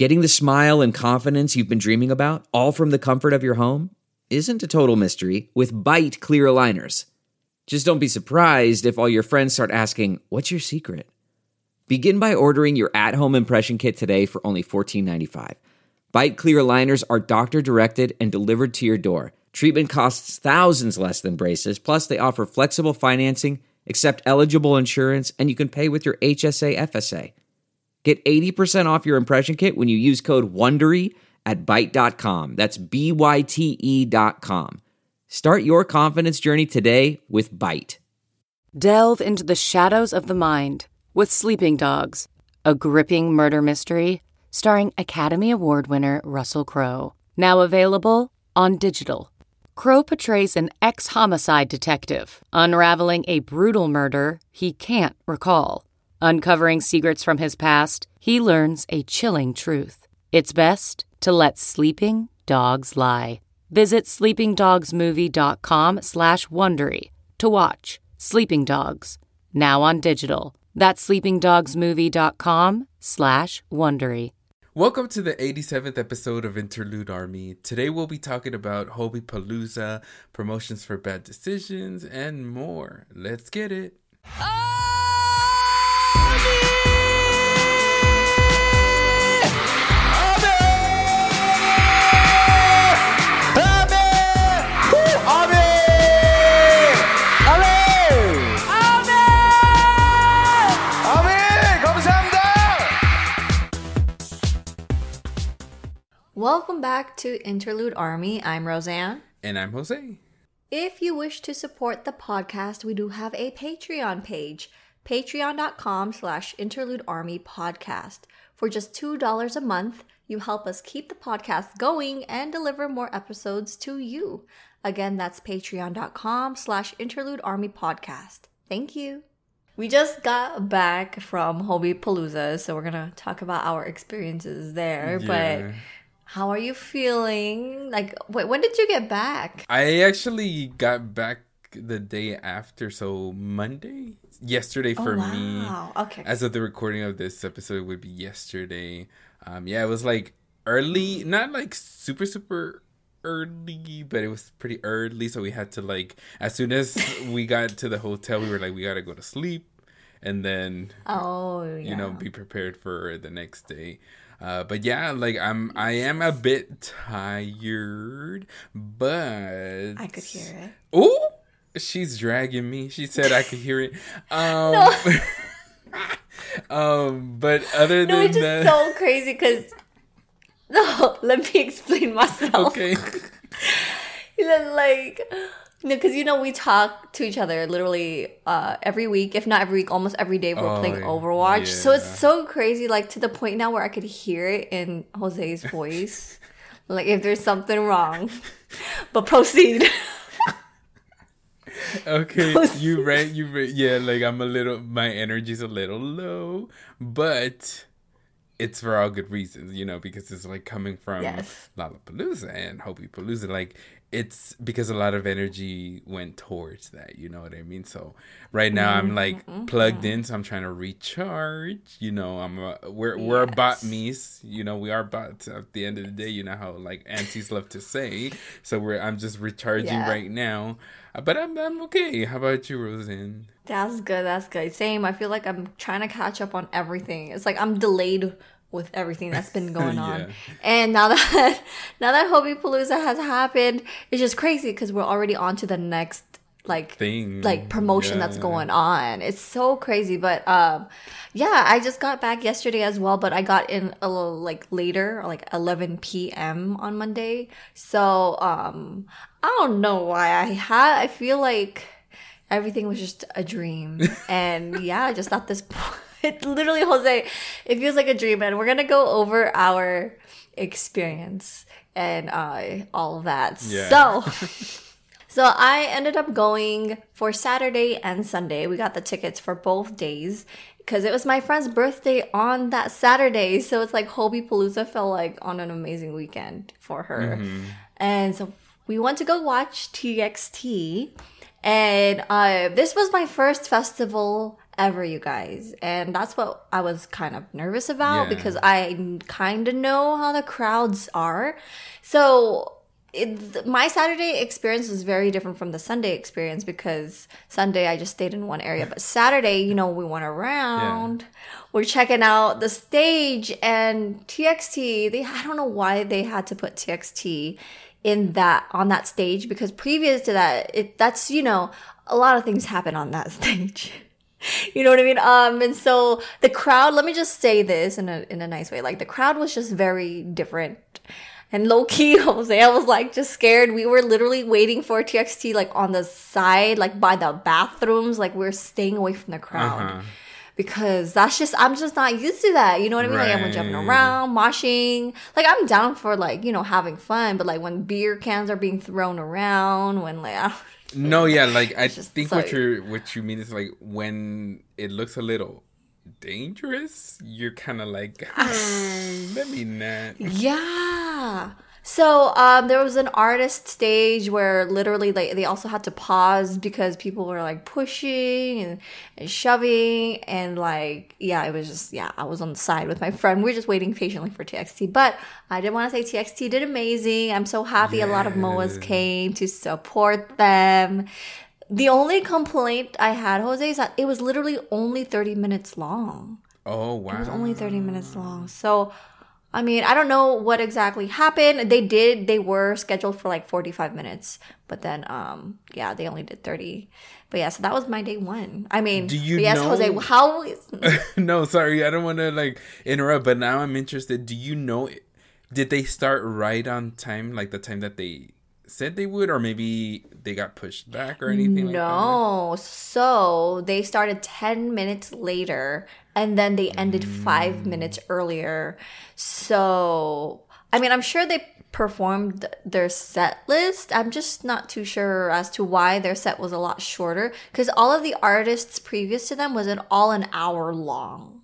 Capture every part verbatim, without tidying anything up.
Getting the smile and confidence you've been dreaming about, all from the comfort of your home, isn't a total mystery with Bite Clear Aligners. Just don't be surprised if all your friends start asking, "What's your secret?" Begin by ordering your at-home impression kit today for only fourteen ninety-five. Bite Clear Aligners are doctor-directed and delivered to your door. Treatment costs thousands less than braces, plus they offer flexible financing, accept eligible insurance, and you can pay with your H S A F S A. Get eighty percent off your impression kit when you use code WONDERY at byte dot com. That's B Y T E dot com. Start your confidence journey today with Bite. Delve into the shadows of the mind with Sleeping Dogs, a gripping murder mystery starring Academy Award winner Russell Crowe. Now available on digital. Crowe portrays an ex-homicide detective unraveling a brutal murder he can't recall. Uncovering secrets from his past, he learns a chilling truth. It's best to let sleeping dogs lie. Visit sleepingdogsmovie.com slash Wondery to watch Sleeping Dogs, now on digital. That's sleepingdogsmovie.com slash Wondery. Welcome to the eighty-seventh episode of Interlude Army. Today we'll be talking about Hobie Palooza, promotions for bad decisions, and more. Let's get it. Welcome back to Interlude Army. I'm Roseanne. And I'm Jose. If you wish to support the podcast, we do have a Patreon page. Patreon.com slash Interlude Army Podcast. For just two dollars a month, you help us keep the podcast going and deliver more episodes to you. Again, that's patreon.com slash Interlude Army Podcast. Thank you. We just got back from Hobie Palooza, so we're going to talk about our experiences there. Yeah. But how are you feeling? Like, wait, when did you get back? I actually got back the day after, so Monday? Yesterday for oh, wow. me. Okay. As of the recording of this episode would be yesterday. Um, yeah, it was like early, not like super, super early, but it was pretty early. So we had to like, as soon as we got to the hotel, we were like, we got to go to sleep. And then, oh, yeah. you know, be prepared for the next day. Uh, but yeah, like I'm, I am a bit tired, but I could hear it. Oh, she's dragging me. She said I could hear it. Um, no. um, but other no, than it's just that, so crazy because no, let me explain myself. Okay. Like. No, because, you know, we talk to each other literally uh, every week, if not every week, almost every day we're oh, playing Overwatch. Yeah. So it's so crazy, like, to the point now where I could hear it in Jose's voice. Like, if there's something wrong. But proceed. Okay, proceed. you right, you right. Yeah, like, I'm a little, my energy's a little low. But it's for all good reasons, you know, because it's, like, coming from yes. Lollapalooza and Hobie Palooza, like, it's because a lot of energy went towards that, you know what I mean? So right now I'm like mm-hmm. plugged in, so I'm trying to recharge. You know, I'm a, we're yes. we're bot me's, you know, we are bots at the end of the day. You know how like aunties love to say. So we're I'm just recharging yeah. right now, but I'm I'm okay. How about you, Roseanne? That's good. That's good. Same. I feel like I'm trying to catch up on everything. It's like I'm delayed with everything that's been going on. yeah. And now that now that Hobie Palooza has happened, it's just crazy because we're already on to the next like thing, like promotion yeah. that's going on. It's so crazy. But um yeah, I just got back yesterday as well, but I got in a little like later, like eleven p.m. on Monday. So um I don't know why I had I feel like everything was just a dream. And yeah, just at this point, it literally, Jose, it feels like a dream. And we're going to go over our experience and uh, all of that. Yeah. So, so I ended up going for Saturday and Sunday. We got the tickets for both days because it was my friend's birthday on that Saturday. So it's like Hobie Palooza felt like on an amazing weekend for her. Mm-hmm. And so we went to go watch T X T. And uh, this was my first festival ever, you guys. And that's what I was kind of nervous about Yeah. because I kind of know how the crowds are. So it, my Saturday experience was very different from the Sunday experience because Sunday I just stayed in one area. But Saturday, you know, we went around. Yeah. We're checking out the stage and T X T. They I don't know why they had to put T X T in that on that stage because previous to that, it that's, you know, a lot of things happen on that stage. You know what I mean? Um, and so the crowd, let me just say this in a in a nice way. Like the crowd was just very different. And low key, Jose, I was like just scared. We were literally waiting for T X T like on the side, like by the bathrooms, like we're staying away from the crowd. Uh-huh. Because that's just, I'm just not used to that. You know what I mean? Right. Like everyone jumping around, moshing. Like I'm down for like, you know, having fun. But like when beer cans are being thrown around, when like, I don't No, yeah, like I think so, what you what you mean is like when it looks a little dangerous, you're kind of like, hmm, let me not. Yeah. So um, there was an artist stage where literally like they also had to pause because people were like pushing and, and shoving and like yeah it was just yeah I was on the side with my friend. We were just waiting patiently for T X T, but I did want to say T X T did amazing. I'm so happy yes. a lot of M O As came to support them. The only complaint I had, Jose, is that it was literally only thirty minutes long. Oh wow! It was only thirty minutes long, so. I mean, I don't know what exactly happened. They did, they were scheduled for like forty-five minutes, but then, um, yeah, they only did thirty. But yeah, so that was my day one. I mean, do you yes, know... Jose, how? No, sorry, I don't want to like interrupt, but now I'm interested. Do you know, did they start right on time, like the time that they said they would, or maybe they got pushed back or anything like that? No, so they started ten minutes later and then they ended mm. five minutes earlier. So, I mean, I'm sure they performed their set list. I'm just not too sure as to why their set was a lot shorter because all of the artists previous to them was an all an hour long.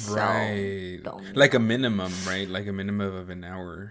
Right. So, like a minimum, right? Like a minimum of an hour.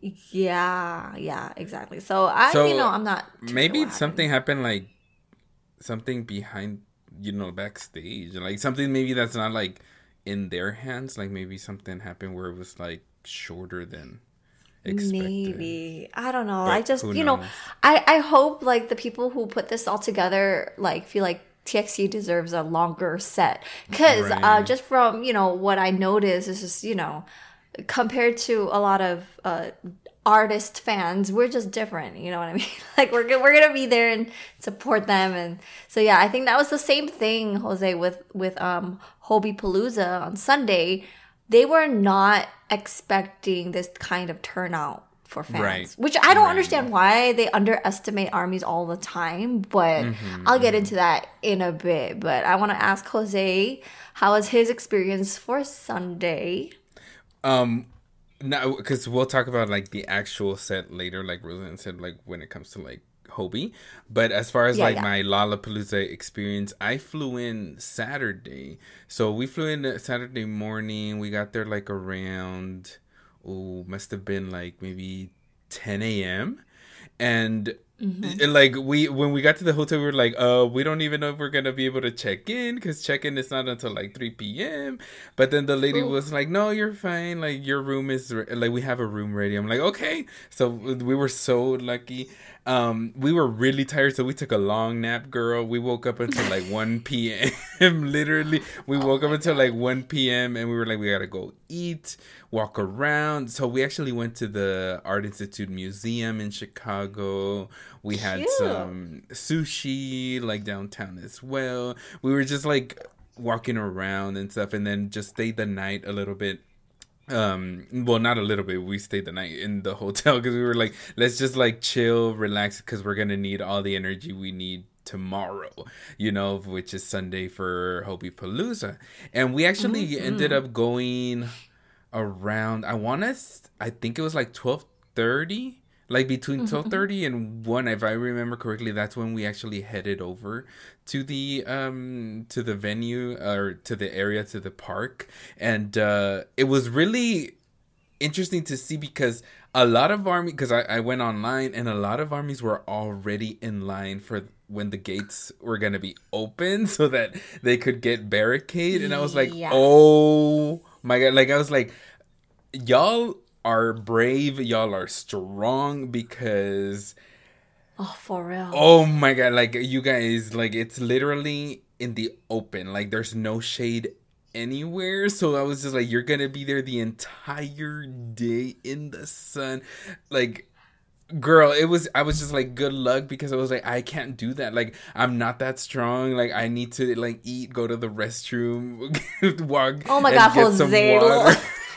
Yeah, yeah, exactly. So I, so you know, I'm not. Maybe sure something happened, like something behind, you know, backstage, like something maybe that's not like in their hands. Like maybe something happened where it was like shorter than expected. Maybe I don't know. But I just, you know, I I hope like the people who put this all together like feel like T X T deserves a longer set because right. uh, just from you know what I noticed is just you know. Compared to a lot of uh, artist fans, we're just different. You know what I mean? Like we're we're gonna be there and support them, and so yeah, I think that was the same thing, Jose, with with um Hobie Palooza on Sunday. They were not expecting this kind of turnout for fans, right. which I don't right. understand why they underestimate armies all the time. But mm-hmm, I'll get mm-hmm. into that in a bit. But I want to ask Jose, how was his experience for Sunday? Um, no, because we'll talk about like the actual set later, like Roseanne said, like when it comes to like Hobie. But as far as yeah, like yeah. my Lollapalooza experience, I flew in Saturday. So we flew in Saturday morning. We got there like around, oh, must have been like maybe ten a.m. And mm-hmm. like we when we got to the hotel, we were like, uh, we don't even know if we're gonna be able to check in because check in is not until like three p.m. But then the lady Ooh. was like, no, you're fine. Like your room is re- like we have a room ready. I'm like, okay. So we were so lucky. Um, we were really tired, so we took a long nap, girl. We woke up until like one p.m. Literally, we woke oh up until God. like one p.m. and we were like, we gotta go eat, walk around. So we actually went to the Art Institute Museum in Chicago. We had Cute. some sushi like downtown as well. We were just like walking around and stuff, and then just stayed the night a little bit. Um, well, not a little bit. We stayed the night in the hotel because we were like, let's just like chill, relax, because we're gonna need all the energy we need tomorrow, you know, which is Sunday for Hobie Palooza. And we actually mm-hmm. ended up going around. I want to. I think it was like twelve thirty. Like between twelve thirty and one, if I remember correctly, that's when we actually headed over to the um to the venue or to the area, to the park. And uh, it was really interesting to see because a lot of armies, because I, I went online and a lot of armies were already in line for when the gates were gonna be open so that they could get barricade, and I was like, yes. oh my god, like I was like, y'all are brave, y'all are strong, because oh, for real, oh my god, like you guys, like it's literally in the open, like there's no shade anywhere. So I was just like, you're gonna be there the entire day in the sun, like girl, it was, I was just like, good luck, because I was like, I can't do that. Like, I'm not that strong. Like, I need to, like, eat, go to the restroom, walk. Oh my God, Jose.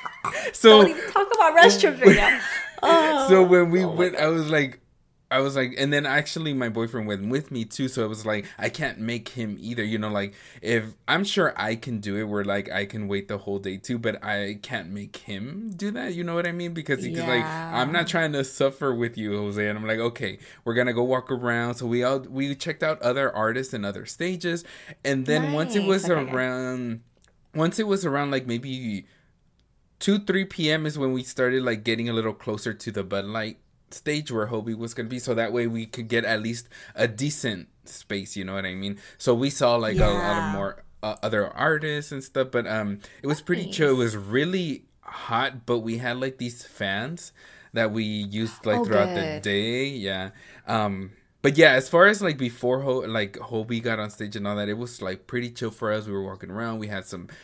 So, don't even talk about restroom right now. Oh. So when we oh went, I was like, I was like, and then actually my boyfriend went with me too. So it was like, I can't make him either. You know, like if I'm sure I can do it where like I can wait the whole day too, but I can't make him do that. You know what I mean? Because he's yeah. like, I'm not trying to suffer with you, Jose. And I'm like, okay, we're going to go walk around. So we all, we checked out other artists and other stages. And then nice. once it was okay. around, once it was around like maybe two, three p.m. is when we started like getting a little closer to the Bud Light stage where Hobie was going to be, so that way we could get at least a decent space, you know what I mean? So we saw like yeah. a lot of more uh, other artists and stuff, but um it was pretty nice. chill. It was really hot, but we had like these fans that we used like oh, throughout good. the day. Yeah. Um But yeah, as far as like before Ho- like Hobie got on stage and all that, it was like pretty chill for us. We were walking around. We had some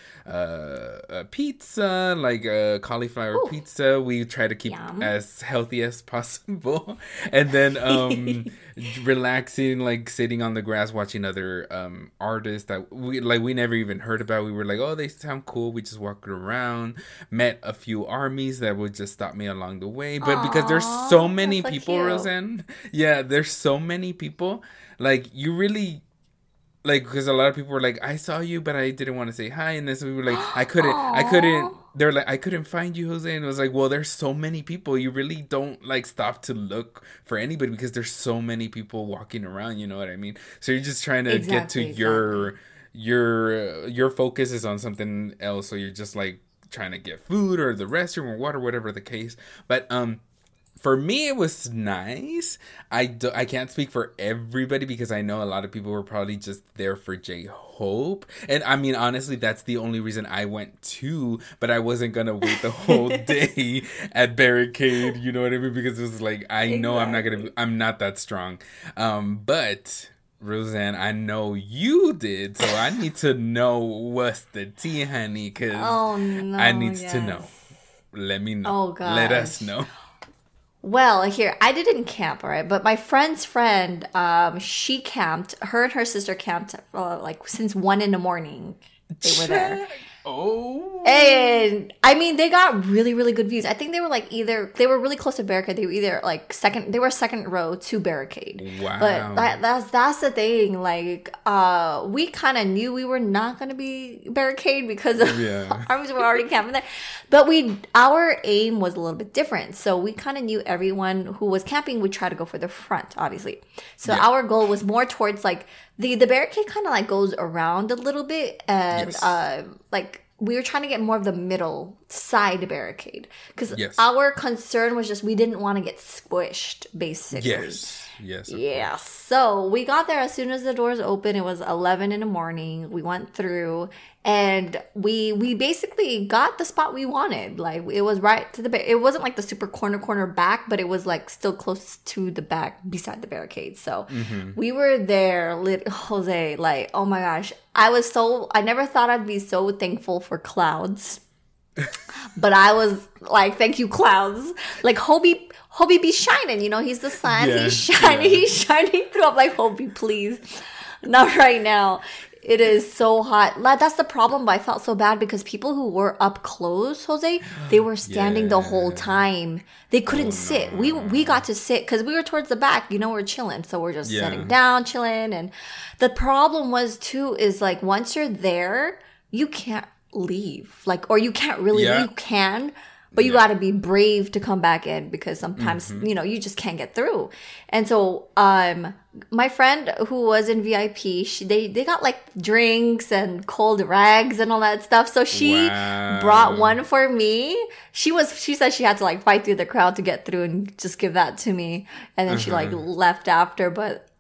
uh, uh pizza, like uh, cauliflower Ooh. pizza. We try to keep Yum. as healthy as possible. And then um relaxing, like sitting on the grass watching other um artists that we like we never even heard about. We were like, oh, they sound cool. We just walked around, met a few armies that would just stop me along the way. But Aww, because there's so many people, so Roseanne, yeah, there's so many people, like you really like, because a lot of people were like, I saw you but I didn't want to say hi, and then so we were like, I couldn't I couldn't they're like, I couldn't find you, Jose. And it was like, well, there's so many people, you really don't like stop to look for anybody because there's so many people walking around, you know what I mean? So you're just trying to exactly, get to exactly. your your your focus is on something else, so you're just like trying to get food or the restroom or water, whatever the case. But um for me, it was nice. I, do, I can't speak for everybody because I know a lot of people were probably just there for J-Hope. And I mean, honestly, that's the only reason I went too. But I wasn't going to wait the whole day at Barricade. You know what I mean? Because it was like, I exactly. know I'm not going to, I'm not that strong. Um, but Roseanne, I know you did. So I need to know what's the tea, honey. Because oh, no, I need yes. to know. Let me know. Oh, God. Let us know. Well, here, I didn't camp, all right? But my friend's friend, um, she camped. Her and her sister camped, uh, like, since one in the morning. They were there. Oh. And, I mean, they got really, really good views. I think they were, like, either... They were really close to Barricade. They were either, like, second... They were second row to Barricade. Wow. But that, that's that's the thing. Like, uh, we kind of knew we were not going to be Barricade because of yeah. armies were already camping there. But we... Our aim was a little bit different. So we kind of knew everyone who was camping would try to go for the front, obviously. So yeah. our goal was more towards, like... The, the Barricade kind of, like, goes around a little bit. And, yes. uh, like... we were trying to get more of the middle side Barricade because yes. our concern was just we didn't want to get squished, basically. Yes, yes. Yeah. So we got there as soon as the doors opened. It was eleven in the morning. We went through and we we basically got the spot we wanted. Like it was right to the ba- it wasn't like the super corner corner back, but it was like still close to the back beside the Barricade. So mm-hmm. we were there, lit Jose. Like oh my gosh, I was so I never thought I'd be so thankful for clouds. But I was like, thank you, clouds. Like Hobie, Hobie be shining. You know, he's the sun. Yeah, he's shining. Yeah. He's shining through. I'm like, Hobie, please, not right now. It is so hot. That's the problem. But I felt so bad because people who were up close, Jose, they were standing yeah. the whole time. They couldn't oh, sit. No. We we got to sit because we were towards the back. You know, we're chilling, so we're just yeah. sitting down, chilling. And the problem was too is like once you're there, you can't leave, like, or you can't really yeah. you can but you yeah. got to be brave to come back in because sometimes mm-hmm. you know you just can't get through. And so um my friend who was in V I P, she, they they got like drinks and cold rags and all that stuff, so she wow. brought one for me. She was she said she had to like fight through the crowd to get through and just give that to me, and then uh-huh. she like left after. But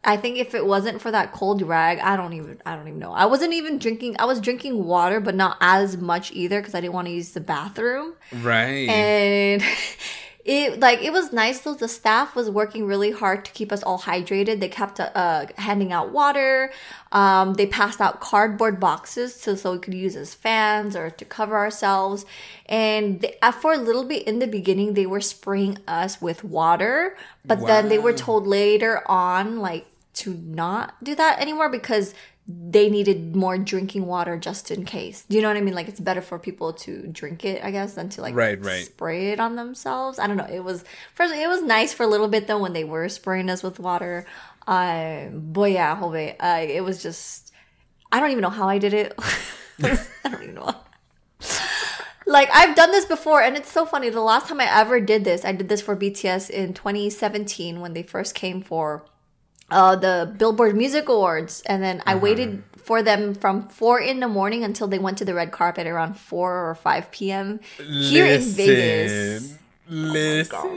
I think if it wasn't for that cold rag, I don't even, I don't even know. I wasn't even drinking, I was drinking water, but not as much either because I didn't want to use the bathroom. Right. And it, like, it was nice though. The staff was working really hard to keep us all hydrated. They kept uh, handing out water. Um, they passed out cardboard boxes so, so we could use as fans or to cover ourselves. And they, uh, for a little bit in the beginning, they were spraying us with water. But wow. then they were told later on, like, to not do that anymore because they needed more drinking water just in case. Do you know what I mean? Like, it's better for people to drink it, I guess, than to like right, right. spray it on themselves. I don't know. It was first, it was nice for a little bit though when they were spraying us with water. Um, but yeah, Jove, uh, it was just, I don't even know how I did it. I don't even know. Like, I've done this before, and it's so funny. The last time I ever did this, I did this for B T S in twenty seventeen when they first came for Uh, the Billboard Music Awards, and then I uh-huh. waited for them from four in the morning until they went to the red carpet around four or five p.m. here in Vegas. Listen, oh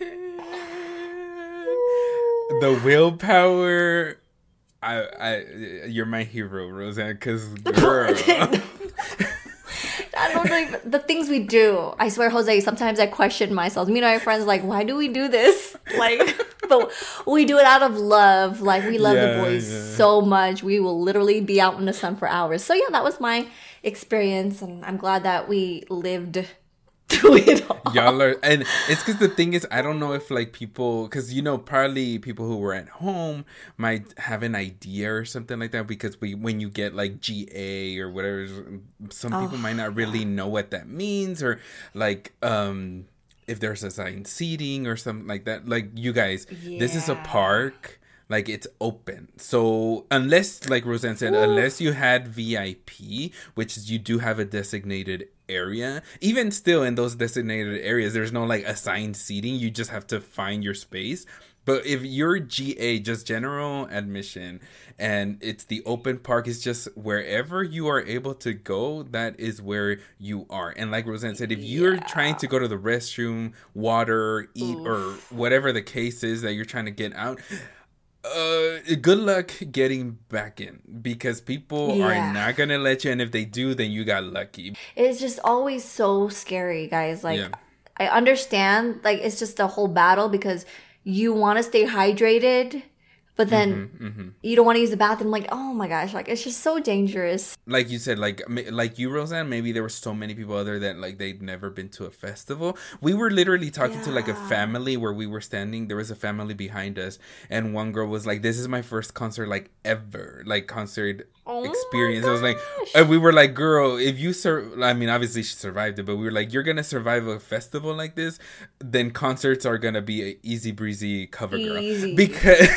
the willpower. I, I, you're my hero, Roseanne. Because girl. I don't know the things we do. I swear, Jose, sometimes I question myself. Me and my friends, like, why do we do this? Like, but we do it out of love. Like, we love yeah, the boys yeah. so much. We will literally be out in the sun for hours. So, yeah, that was my experience. And I'm glad that we lived through it all. Y'all are, and it's because the thing is, I don't know if like people, because you know, probably people who were at home might have an idea or something like that. Because we, when you get like G A or whatever, some oh, people might not really yeah. know what that means, or like um if there's assigned seating or something like that. Like, you guys, yeah. this is a park. Like, it's open. So, unless, like Roseanne said, Ooh. unless you had V I P, which is you do have a designated area, even still in those designated areas, there's no, like, assigned seating. You just have to find your space. But if you're G A, just general admission, and it's the open park, it's just wherever you are able to go, that is where you are. And like Roseanne said, if you're yeah. trying to go to the restroom, water, eat, Oof. or whatever the case is that you're trying to get out, Uh, good luck getting back in, because people yeah. are not gonna let you, and if they do, then you got lucky. It's just always so scary, guys. Like, yeah. I understand, like, it's just a whole battle because you want to stay hydrated, but then mm-hmm, mm-hmm. you don't want to use the bathroom. Like, oh my gosh, like, it's just so dangerous. Like you said, like like you, Roseanne, maybe there were so many people other that like they'd never been to a festival. We were literally talking yeah. to like a family where we were standing. There was a family behind us, and one girl was like, "This is my first concert like ever, like concert oh experience." I was like, and we were like, "Girl, if you sur," I mean, obviously she survived it, but we were like, "You're gonna survive a festival like this, then concerts are gonna be an easy breezy cover girl," easy. because.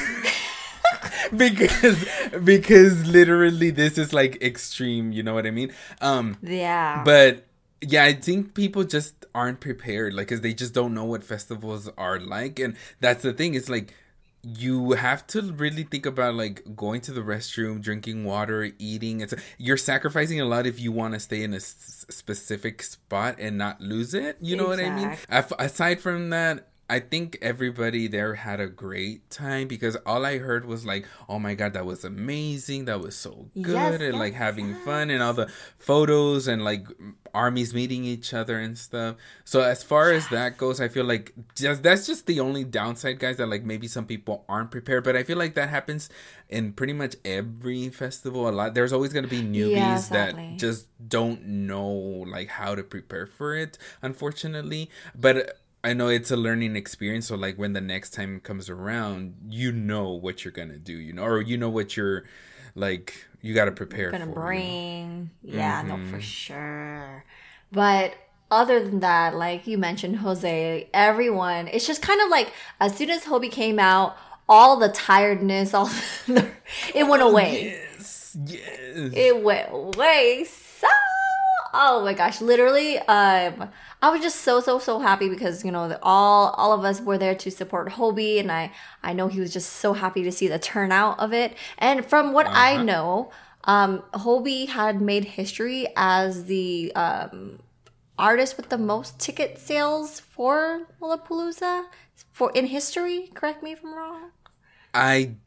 because because literally this is like extreme, you know what I mean? Um yeah. But yeah, I think people just aren't prepared, like, because they just don't know what festivals are like. And that's the thing, it's like you have to really think about like going to the restroom, drinking water, eating. It's you're sacrificing a lot if you want to stay in a s- specific spot and not lose it, you know exactly. what I mean? Af- aside from that, I think everybody there had a great time, because all I heard was like, oh my God, that was amazing. That was so good. Yes, and yes, like having yes. fun and all the photos and like armies meeting each other and stuff. So as far as that goes, I feel like just that's just the only downside, guys, that like maybe some people aren't prepared. But I feel like that happens in pretty much every festival a lot. There's always going to be newbies yeah, exactly. that just don't know like how to prepare for it, unfortunately. But I know it's a learning experience, so like when the next time comes around, you know what you're gonna do, you know, or you know what you're like, you gotta prepare gonna for. bring, you know? yeah, mm-hmm. no, for sure. But other than that, like you mentioned, Jose, everyone, it's just kind of like as soon as Hobie came out, all the tiredness, all the, it went away. Yes, yes, it went away. So, oh my gosh, literally, um. I was just so, so, so happy because, you know, the, all all of us were there to support Hobie. And I, I know he was just so happy to see the turnout of it. And from what uh-huh. I know, um, Hobie had made history as the um, artist with the most ticket sales for Lollapalooza for in history. Correct me if I'm wrong. I...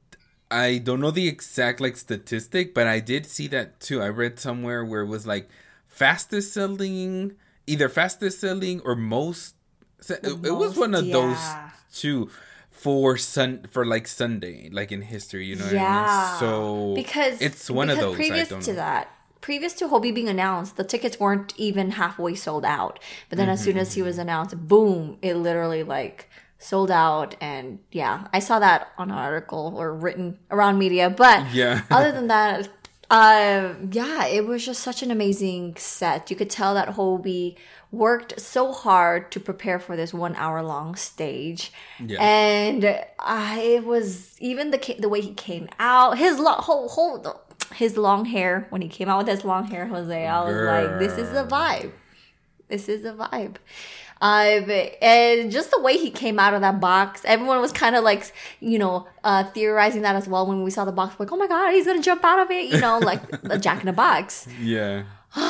I don't know the exact like statistic, but I did see that too. I read somewhere where it was like fastest selling, either fastest selling or most. It, most, it was one of yeah. those two for sun for like Sunday, like in history. You know what yeah. I mean? So because it's one because of those. Previous I don't to know. that. Previous to Hobie being announced, the tickets weren't even halfway sold out. But then mm-hmm. as soon as he was announced, boom, it literally like sold out. And yeah, I saw that on an article or written around media. But yeah. other than that, uh, yeah, it was just such an amazing set. You could tell that Hobie worked so hard to prepare for this one hour long stage. Yeah. And I, it was even the the way he came out, his lo- whole whole his long hair, when he came out with his long hair, Jose, I was Girl. like, this is the vibe. This is the vibe. Uh, and just the way he came out of that box, everyone was kind of like, you know, uh, theorizing that as well when we saw the box. Like, oh my God, he's going to jump out of it, you know, like a Jack in a Box. Yeah.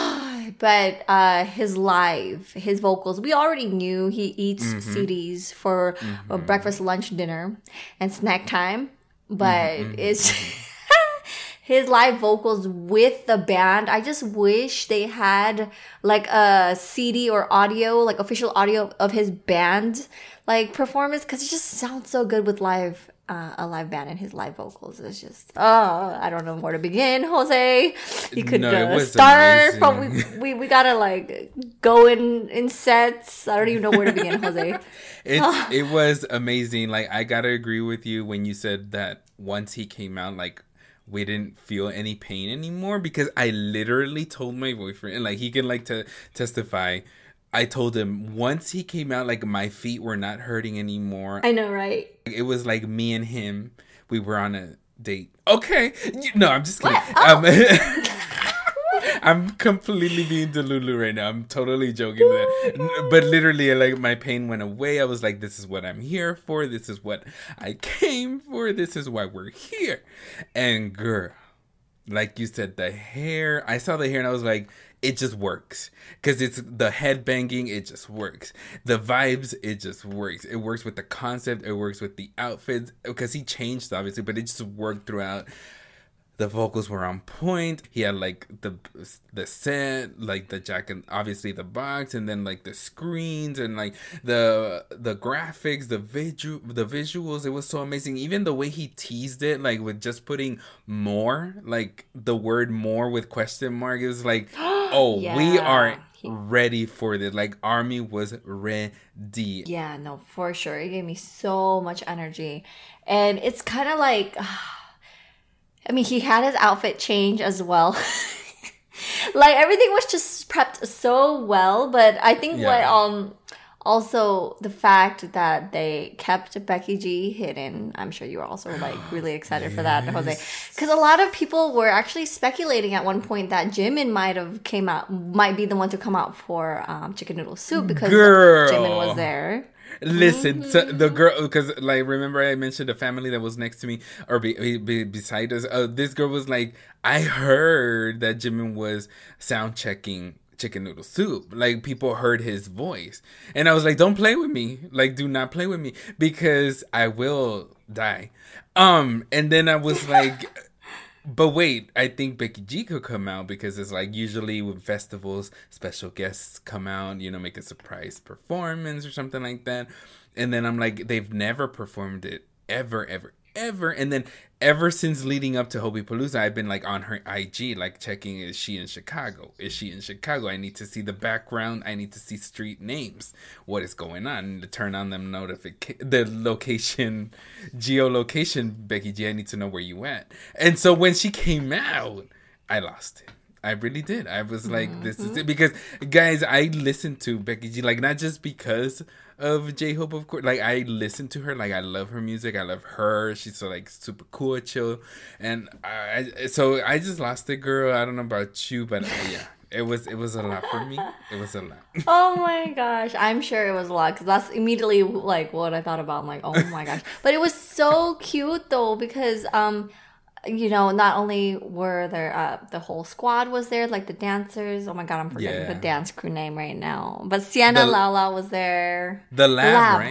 But uh, his live, his vocals, we already knew he eats mm-hmm. C Ds for mm-hmm. uh, breakfast, lunch, dinner, and snack time. But mm-hmm. it's... his live vocals with the band, I just wish they had like a C D or audio, like official audio of his band like performance, because it just sounds so good with live uh, a live band and his live vocals. It's just oh, I don't know where to begin, Jose. You could no, uh, start from we, we we gotta like go in in sets. I don't even know where to begin, Jose. It's it was amazing. Like I gotta agree with you when you said that once he came out, like. We didn't feel any pain anymore, because I literally told my boyfriend, and like he can like to testify, I told him once he came out, like my feet were not hurting anymore. I know, right? It was like me and him, we were on a date. Okay. No, I'm just kidding. Oh. Um, I'm completely being Delulu right now. I'm totally joking. That, but literally, like, my pain went away. I was like, this is what I'm here for. This is what I came for. This is why we're here. And girl, like you said, the hair, I saw the hair and I was like, it just works. Because it's the head banging, it just works. The vibes, it just works. It works with the concept. It works with the outfits. Because he changed, obviously, but it just worked throughout. The vocals were on point. He had like the the set, like the jacket, obviously the box, and then like the screens and like the the graphics, the visual, the visuals. It was so amazing. Even the way he teased it, like with just putting more, like the word "more" with question mark. It was like, oh, yeah. we are ready for this. Like Army was ready. Yeah, no, for sure. It gave me so much energy, and it's kind of like. I mean, he had his outfit change as well. Like, everything was just prepped so well. But I think yeah. what, um, also the fact that they kept Becky G hidden. I'm sure you were also, like, really excited yes. for that, Jose. Because a lot of people were actually speculating at one point that Jimin might have came out, might be the one to come out for um, Chicken Noodle Soup because Girl. Jimin was there. Listen, mm-hmm. so the girl, because like remember I mentioned the family that was next to me or be, be, beside us. Uh, this girl was like, I heard that Jimin was sound checking Chicken Noodle Soup. Like people heard his voice, and I was like, don't play with me. Like, do not play with me because I will die. Um, and then I was like. But wait, I think Becky G could come out because it's like usually with festivals, special guests come out, you know, make a surprise performance or something like that. And then I'm like, they've never performed it ever, ever, ever. And then ever since leading up to Hobie Palooza, I've been like on her I G, like checking, is she in Chicago? Is she in Chicago? I need to see the background. I need to see street names. What is going on? And to turn on them notification, the location, geolocation, Becky G, I need to know where you at. And so when she came out, I lost it. I really did. I was like, mm-hmm. this is it. Because, guys, I listened to Becky G, like, not just because of J-Hope, of course. Like, I listen to her. Like, I love her music. I love her. She's so, like, super cool, chill. And I, so I just lost it, girl. I don't know about you, but uh, yeah. It was it was a lot for me. It was a lot. Oh my gosh. I'm sure it was a lot because that's immediately like what I thought about. I'm like, oh my gosh. But it was so cute though because um you know, not only were there uh, the whole squad was there, like the dancers. Oh my god, I'm forgetting yeah. the dance crew name right now. But Sienna the, Lala was there. The lab, the lab. right?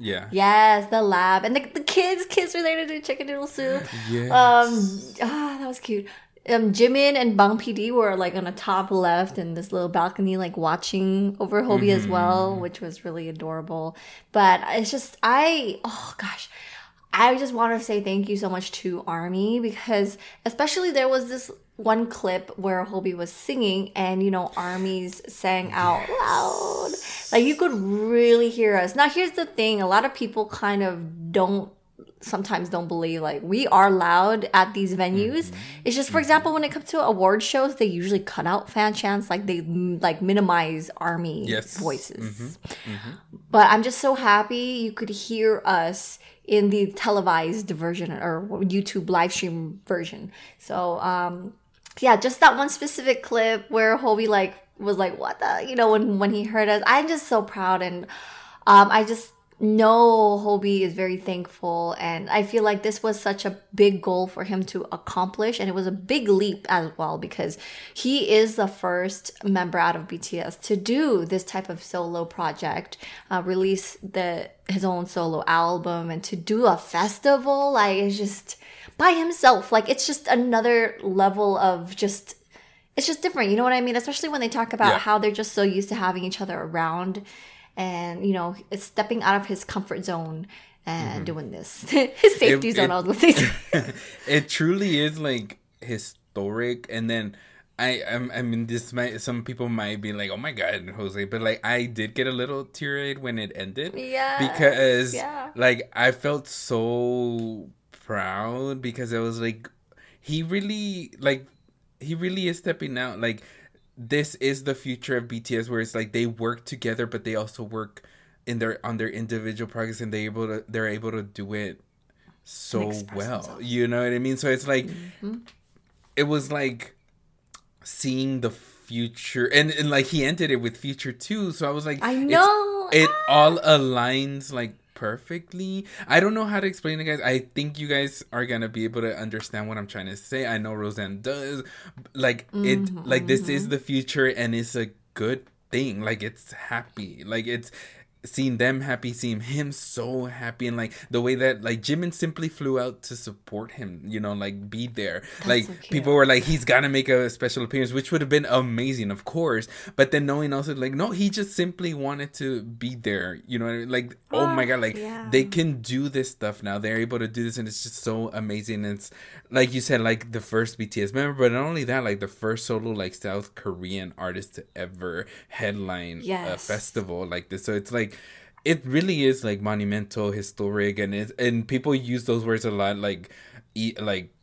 Yeah. Yes, the lab. And the, the kids, kids were there to do chicken noodle soup. Yes. Um, ah, that was cute. Um, Jimin and Bang P D were like on the top left in this little balcony, like watching over Hobie mm-hmm. as well, which was really adorable. But it's just, I, oh gosh, I just want to say thank you so much to ARMY, because especially there was this one clip where Hobie was singing and, you know, ARMYs sang out loud. Like you could really hear us. Now, here's the thing. A lot of people kind of don't sometimes don't believe like we are loud at these venues. Mm-hmm. It's just, for example, when it comes to award shows, they usually cut out fan chants, like they like minimize ARMY yes. voices. Mm-hmm. Mm-hmm. But I'm just so happy you could hear us in the televised version or YouTube live stream version. So um yeah, just that one specific clip where Hobie like was like, what the, you know, when when he heard us. I'm just so proud, and um I just know Hobie is very thankful, and I feel like this was such a big goal for him to accomplish, and it was a big leap as well, because he is the first member out of B T S to do this type of solo project, uh, release the his own solo album, and to do a festival. Like, it's just by himself, like it's just another level of just, it's just different, you know what I mean? Especially when they talk about yeah. how they're just so used to having each other around. And, you know, it's stepping out of his comfort zone and mm-hmm. doing this. His safety it, zone, it, I was going to say. It truly is, like, historic. And then, I I, I mean, this might, some people might be like, oh my God, Jose. But, like, I did get a little teary-eyed when it ended. Yeah. Because, yeah. like, I felt so proud, because it was, like, he really, like, he really is stepping out. Like, this is the future of B T S, where it's like they work together, but they also work in their on their individual projects, and they able to they're able to do it so well. Themselves. You know what I mean? So it's like mm-hmm. it was like seeing the future, and, and like he ended it with Future too. So I was like, I know it all aligns like perfectly. I don't know how to explain it, guys. I think you guys are gonna be able to understand what I'm trying to say. I know Roseanne does. Like mm-hmm, it like mm-hmm. this is the future, and it's a good thing. Like it's happy. Like it's seeing them happy, seeing him so happy, and like the way that like Jimin simply flew out to support him, you know, like be there. That's like so people were like, he's gotta make a special appearance, which would have been amazing, of course. But then knowing also like, no, he just simply wanted to be there, you know, like oh, oh my God, like yeah. they can do this stuff now. They're able to do this, and it's just so amazing. It's like you said, like the first B T S member, but not only that, like the first solo like South Korean artist to ever headline yes. a festival like this. So it's like, it really is like monumental, historic, and it, and people use those words a lot, like, e- like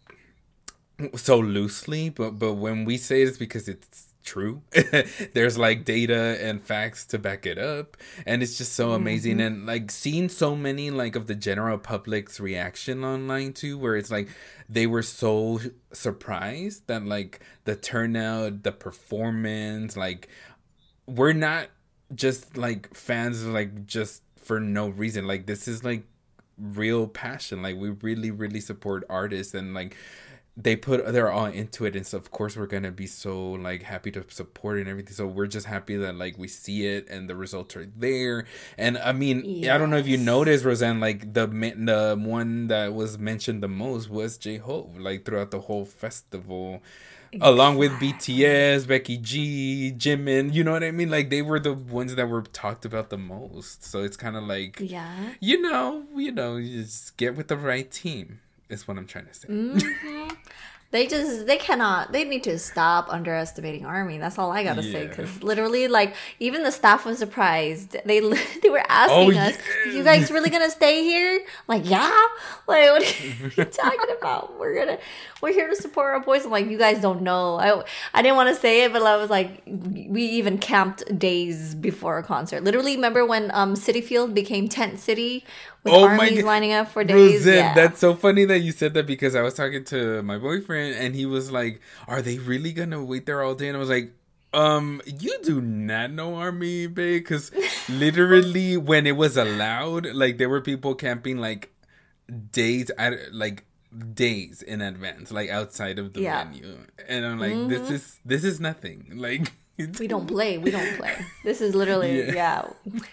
so loosely. But but when we say it, it's because it's true. There's like data and facts to back it up, and it's just so amazing. Mm-hmm. And like seeing so many like of the general public's reaction online too, where it's like they were so surprised that like the turnout, the performance, like we're not just like fans like just for no reason. Like this is like real passion. Like we really really support artists, and like they put they're all into it, and so of course we're gonna be so like happy to support it and everything. So we're just happy that like we see it and the results are there. And I mean, yes. I don't know if you noticed, Roseanne, like the the one that was mentioned the most was J-Hope, like throughout the whole festival. Exactly. Along with B T S, Becky G, Jimin, you know what I mean? Like they were the ones that were talked about the most. So it's kind of like, yeah, you know, you know, you just get with the right team. Is what I'm trying to say. Mm-hmm. They just, they cannot, they need to stop underestimating ARMY. That's all I gotta yeah. say. Because literally, like, even the staff was surprised. They they were asking oh, us, yes. you guys really gonna stay here? Like, yeah? Like, what are you talking about? We're gonna, we're here to support our boys. I'm like, you guys don't know. I, I didn't want to say it, but I was like, we even camped days before a concert. Literally, remember when um Citi Field became Tent City? With oh armies lining up for days. Roseanne, yeah. That's so funny that you said that, because I was talking to my boyfriend and he was like, are they really gonna wait there all day? And I was like, um, you do not know ARMY, babe, because literally when it was allowed, like there were people camping like days, like days in advance, like outside of the yeah. venue. And I'm like, mm-hmm. this is this is nothing. Like we don't play. We don't play. This is literally, yeah. yeah.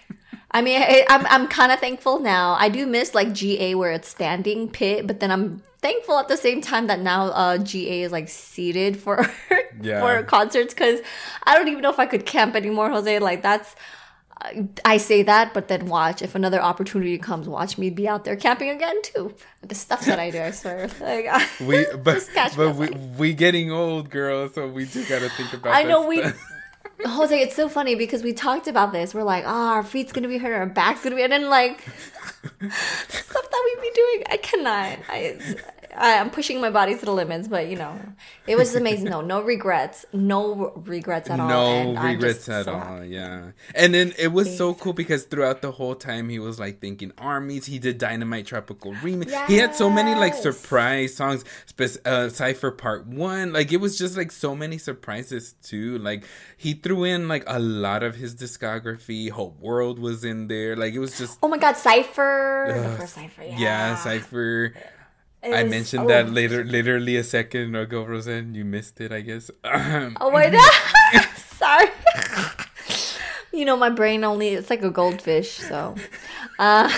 I mean, I, I'm I'm kind of thankful now. I do miss like G A where it's standing pit, but then I'm thankful at the same time that now uh, G A is like seated for yeah. for concerts, because I don't even know if I could camp anymore, Jose. Like that's I say that, but then watch if another opportunity comes, watch me be out there camping again too. The stuff that I do, I swear. Like, we but but we like. we getting old, girl, so we do gotta think about. I that know we. stuff. Jose, it's so funny because we talked about this. We're like, oh, our feet's gonna be hurt, our back's gonna be, and then like the stuff that we be doing, I cannot. I, I I'm pushing my body to the limits, but you know, it was amazing. No, no regrets, no regrets at all. No regrets at so all. Happy. Yeah, and then it was so cool because throughout the whole time he was like thinking armies. He did Dynamite Tropical Remix. Yes. He had so many like surprise songs. Uh, Cypher Part One. Like it was just like so many surprises too. Like he threw in like a lot of his discography. Whole World was in there. Like it was just. Oh my God, Cypher. Uh, the first Cypher. Yeah, yeah Cypher. It I was, mentioned oh. that later, literally a second ago, Roseanne. You missed it, I guess. Oh my God. Sorry. You know, my brain only, it's like a goldfish, so. Uh,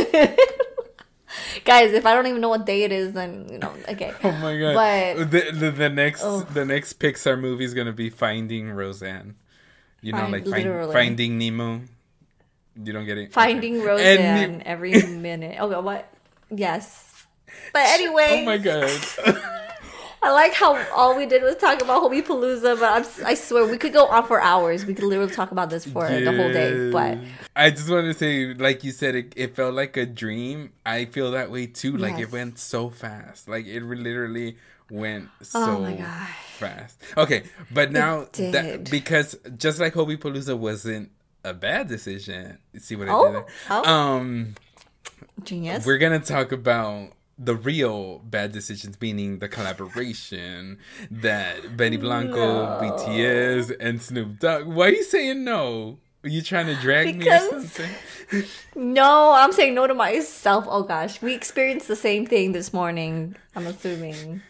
guys, if I don't even know what day it is, then, you know, okay. Oh my God. But, the, the, the next oh. the next Pixar movie is going to be Finding Roseanne. You know, Find, like find, Finding Nemo. You don't get it? Finding okay. Roseanne ne- every minute. Okay, what? Yes. But anyway. Oh my God. I like how all we did was talk about Hobie Palooza, but I'm, I swear we could go on for hours. We could literally talk about this for yeah. the whole day. But I just want to say, like you said, it, it felt like a dream. I feel that way too. Like yes. it went so fast. Like it literally went so oh my God. fast. Okay, but now that, because just like Hobie Palooza wasn't a bad decision. See what oh? I did there? Oh. Um, Genius. We're gonna talk about the real bad decisions, meaning the collaboration that Benny Blanco, no. B T S, and Snoop Dogg. Why are you saying no? Are you trying to drag because... me or something? No, I'm saying no to myself. Oh gosh, we experienced the same thing this morning, I'm assuming.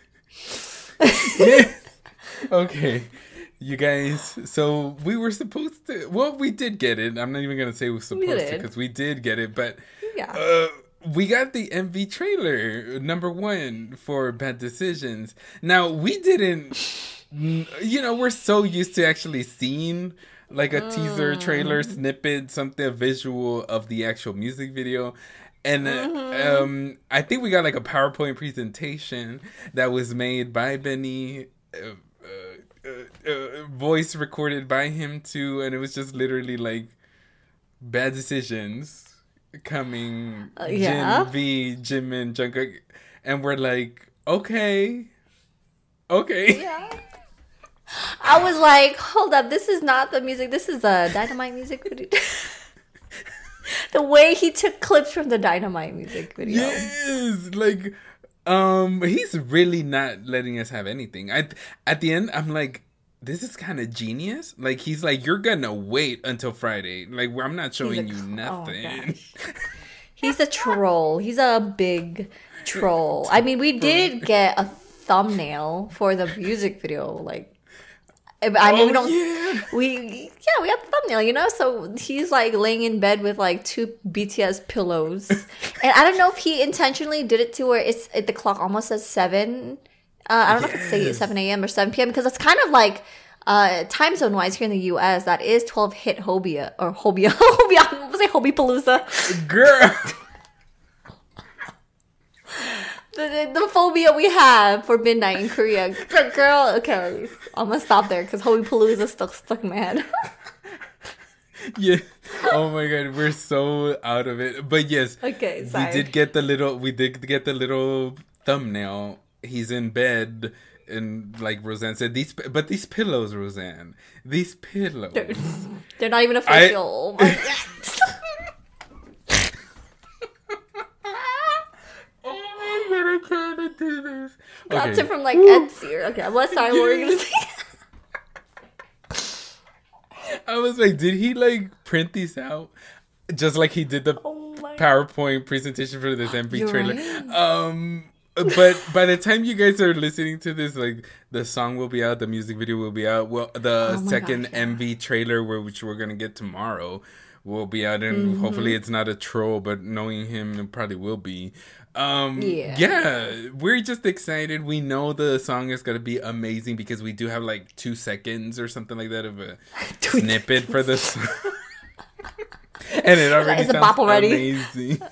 Okay. You guys, so we were supposed to, well, we did get it. I'm not even going to say we were supposed we to because we did get it, but yeah. uh, we got the M V trailer, number one, for Bad Decisions. Now, we didn't, you know, we're so used to actually seeing like a mm. teaser, trailer, snippet, something, a visual of the actual music video. And mm-hmm. um, I think we got like a PowerPoint presentation that was made by Benny, uh, uh, uh, voice recorded by him too. And it was just literally like bad decisions coming, uh, yeah. Jin V, Jimin, Jungkook, and we're like, okay, okay. Yeah. I was like, hold up, this is not the music. This is the Dynamite music video. The way he took clips from the Dynamite music video. Yes, like, um, he's really not letting us have anything. I at the end, I'm like, this is kind of genius. Like, he's like, you're gonna wait until Friday. Like, I'm not showing you nothing. Oh, he's a troll. He's a big troll. I mean, we did get a thumbnail for the music video. Like, I mean, oh, we don't. Yeah. We yeah, we got the thumbnail. You know, so he's like laying in bed with like two B T S pillows, and I don't know if he intentionally did it to where it's it, the clock almost says seven. Uh, I don't yes. know if it's seven a.m. or seven p.m. because it's kind of like uh, time zone wise here in the U S that is twelve hit Hobia or Hobia Hobia. I'm gonna say Hobie Palooza. Girl. The, the, the phobia we have for midnight in Korea. Girl, okay, I'm gonna stop there because Hobie Palooza is still stuck in my head. Yeah. Oh my God, we're so out of it. But yes, okay, sorry. we did get the little. We did get the little thumbnail. He's in bed, and like Roseanne said, these. But these pillows, Roseanne. These pillows. They're, they're not even official. I, oh my God. I can't do this. Got Okay. it from like Etsy. Okay, well, sorry, what were you gonna say? I was like, did he like print these out just like he did the oh PowerPoint presentation for this M V You're trailer? Right. Um, but by the time you guys are listening to this, like the song will be out, the music video will be out. Well, the oh second gosh, yeah. M V trailer, where which we're gonna get tomorrow, will be out, and mm-hmm. hopefully it's not a troll, but knowing him, it probably will be. Um, yeah. yeah, we're just excited. We know the song is going to be amazing because we do have like two seconds or something like that of a snippet for the song. And it already it's sounds already. amazing.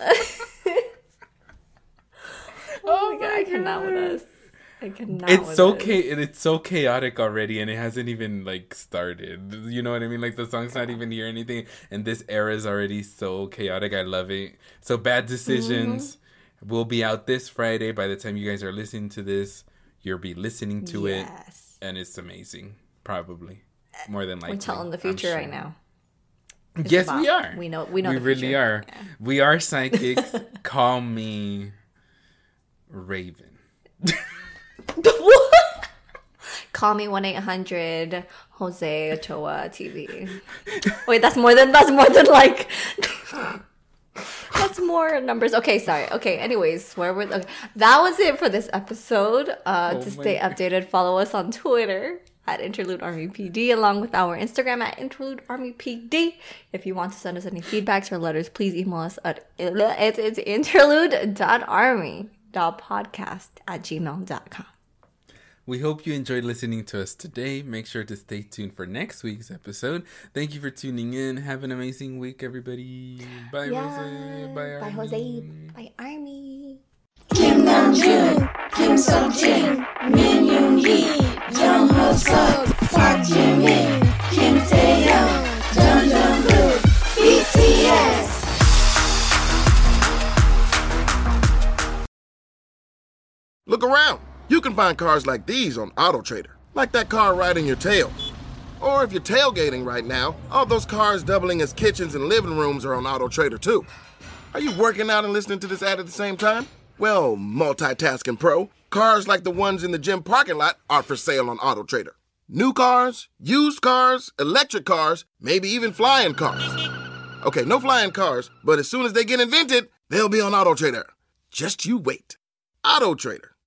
Oh my god, I cannot with us. I cannot. It's with so us. cha- it's so chaotic already, and it hasn't even like started. You know what I mean? Like the song's not even here or anything, and this era is already so chaotic. I love it. So Bad Decisions mm-hmm. will be out this Friday. By the time you guys are listening to this, you'll be listening to yes. it, and it's amazing. Probably more than likely. We're telling the future sure. right now. It's yes, about, we are. We know. We know. We the really future. are. Yeah. We are psychics. Call me Raven. Call me one eight hundred Jose Ochoa T V. Wait, that's more than that's more than like that's more numbers. Okay, sorry. Okay, anyways, where were okay. That was it for this episode. Uh, oh to stay God. updated, follow us on Twitter at Interlude Army P D, along with our Instagram at Interlude Army P D. If you want to send us any feedbacks or letters, please email us at it's, it's interlude dot army dot podcast at gmail dot com. We hope you enjoyed listening to us today. Make sure to stay tuned for next week's episode. Thank you for tuning in. Have an amazing week, everybody. Bye, yeah. Jose. Bye, Army. Bye, Jose. Bye, Army. Kim Namjoon, Kim Seokjin, Min Yoon Hee, Jung Ho Suk, Park Jimin, Kim Taehyung, Jung Jungkook, B T S. Look around. You can find cars like these on AutoTrader, like that car riding your tail. Or if you're tailgating right now, all those cars doubling as kitchens and living rooms are on AutoTrader too. Are you working out and listening to this ad at the same time? Well, multitasking pro, cars like the ones in the gym parking lot are for sale on AutoTrader. New cars, used cars, electric cars, maybe even flying cars. Okay, no flying cars, but as soon as they get invented, they'll be on AutoTrader. Just you wait. AutoTrader.